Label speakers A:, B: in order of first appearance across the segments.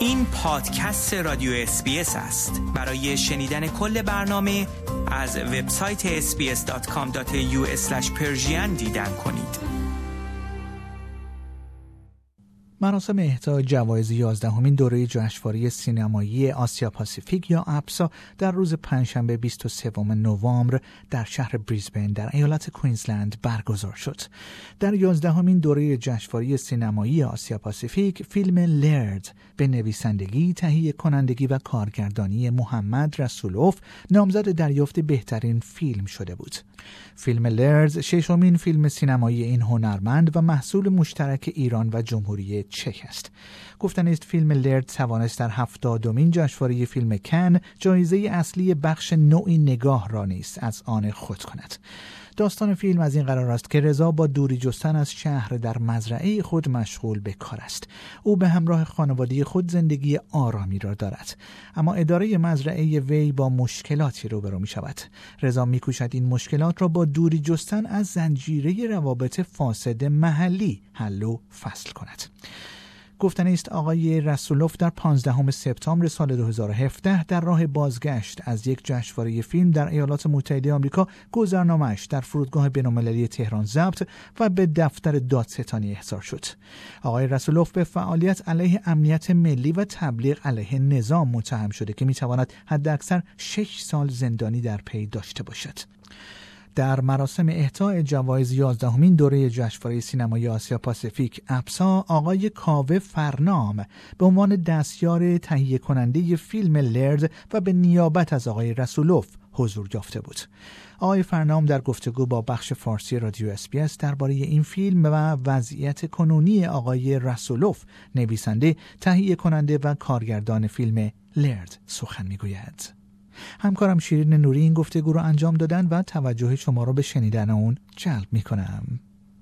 A: این پادکست رادیو SBS است. برای شنیدن کل برنامه از وبسایت sbs.com.au/persian دیدن کنید.
B: مراسم اهدای جوایز 11مین دوره جشنواره سینمایی آسیا پاسیفیک یا APSA در روز پنجشنبه 23 نوامبر در شهر بریزبن در ایالت کوینزلند برگزار شد. در 11مین دوره جشنواره سینمایی آسیا پاسیفیک فیلم لرد به نویسندگی، تهیه کنندگی و کارگردانی محمد رسولوف نامزد دریافت بهترین فیلم شده بود. فیلم لرد ششمین فیلم سینمایی این هنرمند و محصول مشترک ایران و جمهوری چک است. گفتن است فیلم لرد توانست در 70مین جشنواره فیلم کن جایزه اصلی بخش نوعی نگاه را نیز از آن خود کند. داستان فیلم از این قرار است که رضا با دوری جستن از شهر در مزرعه خود مشغول به کار است. او به همراه خانواده خود زندگی آرامی را دارد، اما اداره مزرعه وی با مشکلاتی روبرو می شود. رضا می کوشد این مشکلات را با دوری جستن از زنجیره روابط فاسد محلی حل و فصل کند. گفتن است آقای رسولوف در 15 سپتامبر سال 2017 در راه بازگشت از یک جشنواره فیلم در ایالات متحده آمریکا گذرنامه‌اش در فرودگاه بین‌المللی تهران ضبط و به دفتر دادستانی احضار شد. آقای رسولوف به فعالیت علیه امنیت ملی و تبلیغ علیه نظام متهم شده که می‌تواند حداکثر 6 سال زندانی در پی داشته باشد. در مراسم اهدای جوایز 11مین دوره جشنواره سینمایی آسیا پاسیفیک APSA آقای کاوه فرنام به عنوان دستیار تهیه کننده فیلم لرد و به نیابت از آقای رسولوف حضور یافته بود. آقای فرنام در گفتگو با بخش فارسی رادیو SBS درباره این فیلم و وضعیت کنونی آقای رسولوف نویسنده، تهیه کننده و کارگردان فیلم لرد سخن میگوید. همکارم شیرین نوری این گفتگو رو انجام دادن و توجه شما رو به شنیدن اون جلب میکنم.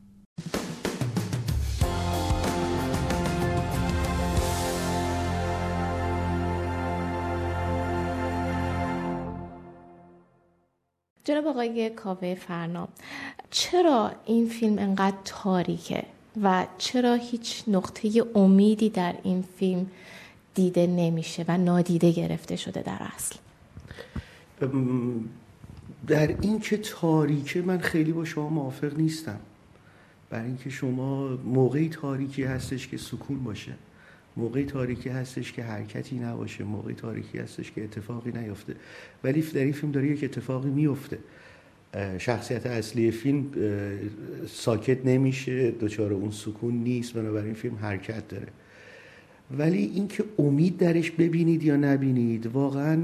C: جناب آقای کاوه فرنام، چرا این فیلم انقدر تاریکه و چرا هیچ نقطه امیدی در این فیلم دیده نمیشه و نادیده گرفته شده در اصل؟
D: در این که تاریکه من خیلی با شما موافق نیستم. برای اینکه شما موقعی تاریکی هستش که سکون باشه، موقعی تاریکی هستش که حرکتی نباشه، موقعی تاریکی هستش که اتفاقی نیفته، ولی در این فیلم داره یک اتفاقی میفته. شخصیت اصلی فیلم ساکت نمیشه، دچار اون سکون نیست، بنابراین فیلم حرکت داره. ولی اینکه امید درش ببینید یا نبینید واقعا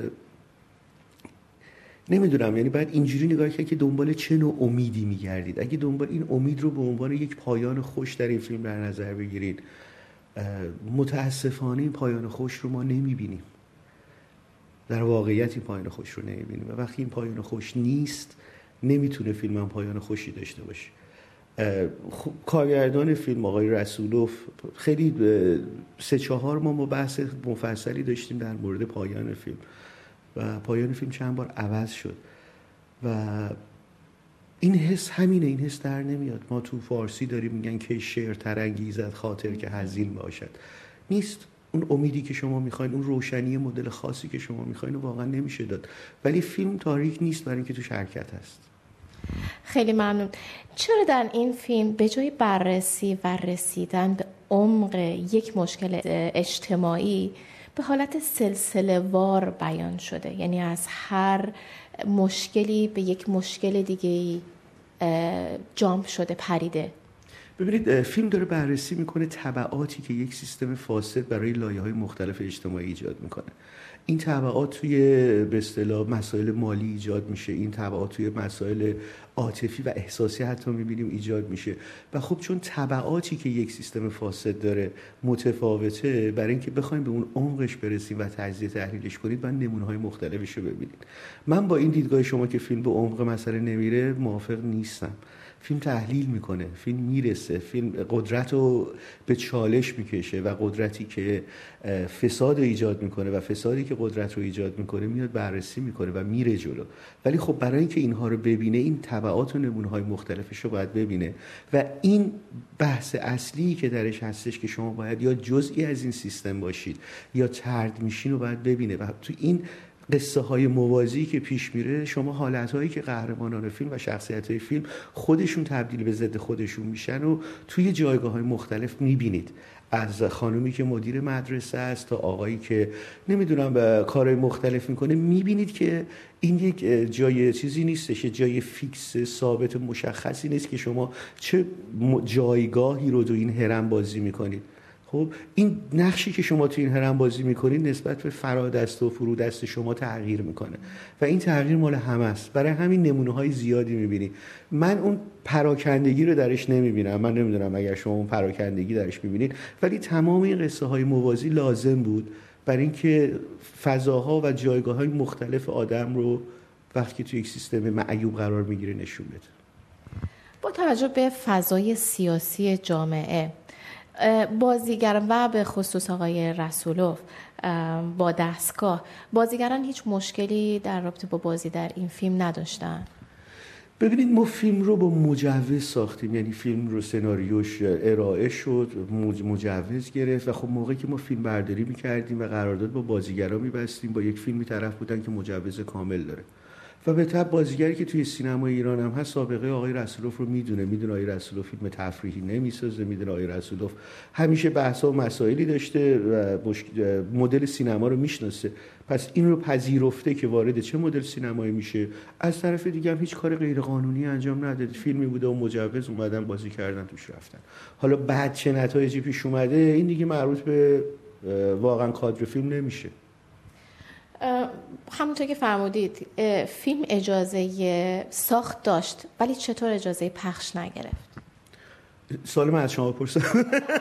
D: نمیدونم، یعنی باید اینجوری نگاه کنید که دنبال چه نوع امیدی میگردید. اگه دنبال این امید رو به عنوان یک پایان خوش در این فیلم در نظر بگیرید، متاسفانه این پایان خوش رو ما نمیبینیم. در واقعیت این پایان خوش رو نمیبینیم و وقتی این پایان خوش نیست نمیتونه فیلم هم پایان خوشی داشته باشه. کارگردان فیلم آقای رسولوف خیلی 3-4 ماه ما بحث مفصلی داشتیم در مورد پایان فیلم و پایان فیلم چند بار عوض شد و این حس همینه، این حس در نمیاد. ما تو فارسی داریم میگن که شعر ترانگیزد خاطر که حزین باشد. نیست. اون امیدی که شما میخواین، اون روشنی مدل خاصی که شما میخواین واقعا نمیشه داد. ولی فیلم تاریک نیست برای اینکه توش حرکت هست.
C: خیلی ممنون. چرا در این فیلم به جای بررسی و رسیدن به عمق یک مشکل اجتماعی به حالت سلسله وار بیان شده؟ یعنی از هر مشکلی به یک مشکل دیگه‌ای جامپ شده، پریده.
D: ببینید فیلم داره بررسی میکنه تبعاتی که یک سیستم فاسد برای لایه‌های مختلف اجتماعی ایجاد میکنه. این تبعات توی به اصطلاح مسائل مالی ایجاد میشه، این تبعات توی مسائل عاطفی و احساسی حتی میبینیم ایجاد میشه و خب چون تبعاتی که یک سیستم فاسد داره متفاوته، برای اینکه بخوایم به اون عمقش برسیم و تجزیه تحلیلش کنید و نمونه‌های مختلفش رو ببینید. من با این دیدگاه شما که فیلم به عمق مسئله نمیره موافق نیستم. فیلم تحلیل میکنه، فیلم میرسه، فیلم قدرت رو به چالش میکشه و قدرتی که فساد رو ایجاد میکنه و فسادی که قدرت رو ایجاد میکنه میاد بررسی میکنه و میره جلو. ولی خب برای اینکه اینها رو ببینه این تبعات و نمونه‌های مختلفش رو باید ببینه و این بحث اصلی که درش هستش که شما باید یا جزئی از این سیستم باشید یا طرد میشین رو باید ببینه و تو این قصه های موازی که پیش میره شما حالت هایی که قهرمانان فیلم و شخصیت های فیلم خودشون تبدیل به ضد خودشون میشن و توی جایگاه های مختلف میبینید، از خانومی که مدیر مدرسه است تا آقایی که نمیدونم به کارهای مختلف میکنه، میبینید که این یک جای چیزی نیستش، جای فیکس ثابت مشخصی نیست که شما چه جایگاهی رو تو این هرم بازی میکنید. خب این نقشی که شما تو این هرم بازی میکنید نسبت به فرادست و فرودست شما تغییر میکنه و این تغییر مال همه است. برای همین نمونه‌های زیادی میبینی. من اون پراکندگی رو درش نمیبینم، من نمیدونم اگر شما اون پراکندگی درش میبینید، ولی تمام این قصه های موازی لازم بود برای اینکه فضاها و جایگاه‌های مختلف آدم رو وقتی که تو یک سیستم معیوب قرار میگیره نشون بده.
C: با توجه به فضای سیاسی جامعه، بازیگران و به خصوص آقای رسولوف با دستگاه، بازیگران هیچ مشکلی در رابطه با بازی در این فیلم نداشتن؟
D: ببینید ما فیلم رو با مجوز ساختیم، یعنی فیلم رو سناریوش ارائه شد، مجوز گرفت و خب موقعی که ما فیلم برداری می‌کردیم و قرارداد با بازیگرا می‌بستیم با یک فیلمی طرف بودن که مجوز کامل داره و به طب بازیگری که توی سینما ایران هم هست سابقه آقای رسولوف رو میدونه آقای رسولوف فیلم تفریحی نمیسازه، میدونه آقای رسولوف همیشه بحث‌ها و مسائلی داشته و مدل سینما رو میشناسه، پس این رو پذیرفته که وارد چه مدل سینمایی میشه. از طرف دیگه هم هیچ کار غیر قانونی انجام نداده، فیلمی بوده و مجوز اومدن بازی کردن توش رفتن. حالا بعد چه نتایجی پیش اومده این دیگه مربوط به واقعا کادر فیلم نمیشه.
C: همونطور که فرمودید فیلم اجازه ساخت داشت ولی چطور اجازه پخش نگرفت؟
D: سوال من از شما پرسیدم.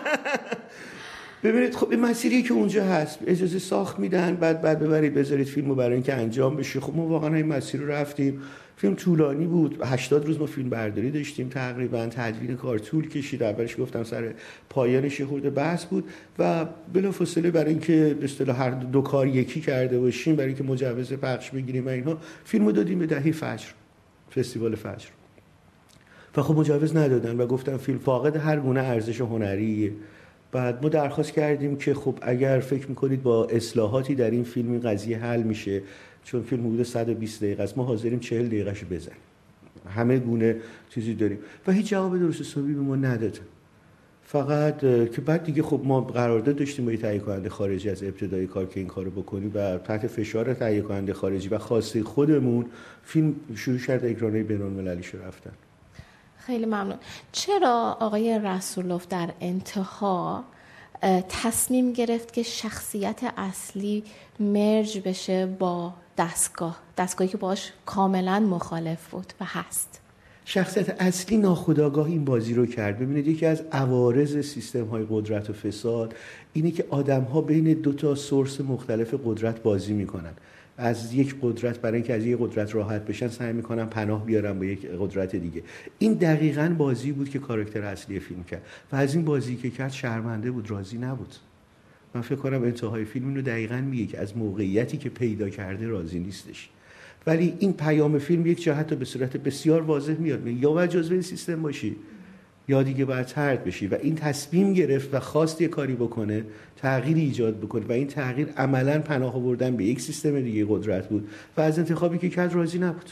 D: ببینید خب این مسیری که اونجا هست اجازه ساخت میدن بعد ببرید بذارید فیلمو برای اینکه انجام بشه. خب ما واقعا این مسیر رو رفتیم، فیلم طولانی بود، 80 روز ما فیلم برداری داشتیم تقریبا، تدوین کار طول کشید، اولش گفتم سر پایانش یه خورده بحث بود و بلافاصله برای اینکه به اصطلاح هر دو کار یکی کرده باشیم، برای اینکه مجوز پخش بگیریم و اینها، فیلمو دادیم به دهی فجر، فستیوال فجر و خب مجوز ندادن و گفتم فیلم فاقد هر گونه ارزش هنریه. بعد ما درخواست کردیم که خب اگر فکر میکنید با اصلاحاتی در این فیلم این قضیه حل میشه، چون فیلم حدود 120 دقیقه است، ما حاضریم 40 دقیقه‌شو بزنیم، همه گونه چیزی داریم و هیچ جواب درست حسابی به ما ندادن. فقط که بعد دیگه خب ما قرارداد داشتیم با تهیه کننده خارجی از ابتدای کار که این کارو بکنیم و تحت فشار تهیه کننده خارجی و خواسته خودمون فیلم شروع کرد اکران‌های بین‌المللیش رفتن.
C: خیلی ممنون. چرا آقای رسولوف در انتها تصمیم گرفت که شخصیت اصلی مرج بشه با دستگاهی که باش کاملا مخالف بود و هست؟
D: شخصیت اصلی ناخودآگاه این بازی رو کرد. ببینید یکی از عوارض سیستم‌های قدرت و فساد اینه که آدم‌ها بین دو تا سورس مختلف قدرت بازی می‌کنن. از یک قدرت برای اینکه از یک قدرت راحت بشن سعی می‌کنن پناه بیارن با یک قدرت دیگه. این دقیقاً بازی بود که کاراکتر اصلی فیلم کرد و از این بازی که کرد شرمنده بود، راضی نبود. من فکر کنم انتهای فیلم اینو دقیقاً میگه که از موقعیتی که پیدا کرده راضی نیستش. ولی این پیام فیلم یک جهت به صورت بسیار واضح میاد، یا باید جزو این سیستم باشی یا دیگه باید طرد بشی و این تصمیم گرفت و خواست یه کاری بکنه، تغییری ایجاد بکنه و این تغییر عملاً پناه آوردن به یک سیستم دیگه قدرت بود و از انتخابی که کرد راضی نبود.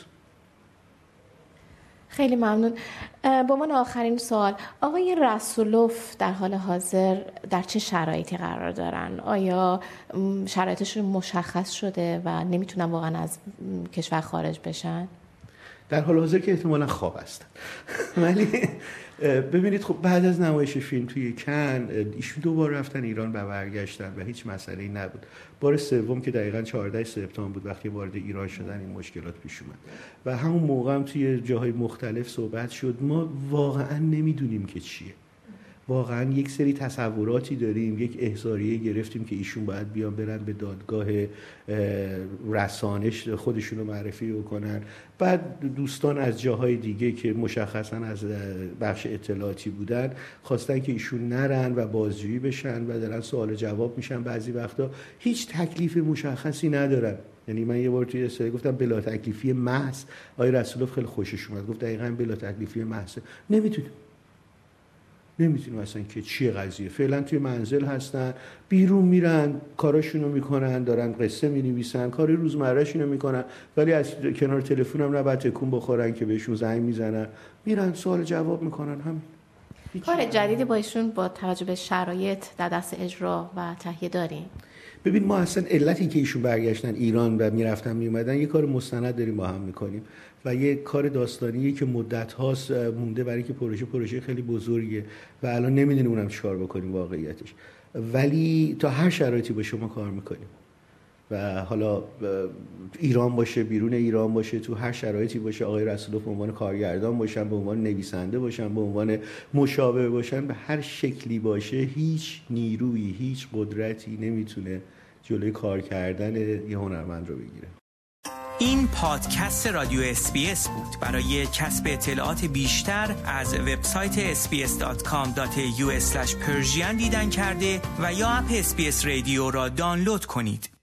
C: خیلی ممنون. با من آخرین سوال، آقای رسولوف در حال حاضر در چه شرایطی قرار دارن؟ آیا شرایطشون مشخص شده و نمیتونن واقعا از کشور خارج بشن؟
D: در حال حاضر که احتمالاً خواب هستن. ولی ببینید خب بعد از نمایش فیلم توی کن ایشون دوبار رفتن ایران و برگشتن و هیچ مسئله‌ای نبود. بار سوم که دقیقاً 14 سپتامبر بود وقتی وارد ایران شدن این مشکلات پیش اومد و همون موقع هم توی جاهای مختلف صحبت شد. ما واقعاً نمیدونیم که چیه واقعا یک سری تصوراتی داریم، یک احضاریه گرفتیم که ایشون باید بیان برن به دادگاه رسانش خودشون رو معرفی بکنن. بعد دوستان از جاهای دیگه که مشخصا از بخش اطلاعاتی بودن خواستن که ایشون نرن و بازجویی بشن و دارن سوال جواب میشن. بعضی وقتا هیچ تکلیف مشخصی ندارن. یعنی من یه بار توی استودیو گفتم بلا تکلیفی محض. آقای رسولوف خیلی خوشش اومد، گفت دقیقاً بلا تکلیفی محض. نمیتونیم اصلا که چیه قضیه. فعلا توی منزل هستن، بیرون میرن، کاراشونو میکنن، دارن قصه مینویسن، کاری روزمرهشونو میکنن، ولی از کنار تلفن هم نباید تکون بخورن که بهشون زنگ میزنن، میرن سوال جواب میکنن. همین
C: کار جدیدی با ایشون با توجه به شرایط در دست اجرا و تهیه داریم.
D: ببین ما اصلا علتی که ایشون برگشتن ایران و میرفتن میومدن یه کار مستند داریم با هم میکنیم و یه کار داستانیه که مدت هاست مونده، برای که پروژه خیلی بزرگه و الان نمیدونیم اونم چیکار بکنیم واقعیتش، ولی تا هر شرایطی با شما کار میکنیم و حالا ایران باشه، بیرون ایران باشه، تو هر شرایطی باشه، آقای رسولوف به عنوان کارگردان باشن، به عنوان نویسنده باشن، به عنوان مشاور باشن، به هر شکلی باشه، هیچ نیرویی، هیچ قدرتی نمیتونه جلوی کار کردن یه هنرمند رو بگیره.
A: این پادکست رادیو SBS بود. برای کسب اطلاعات بیشتر از وبسایت sbs.com.au/persian دیدن کرده و یا اپ SBS رادیو را دانلود کنید.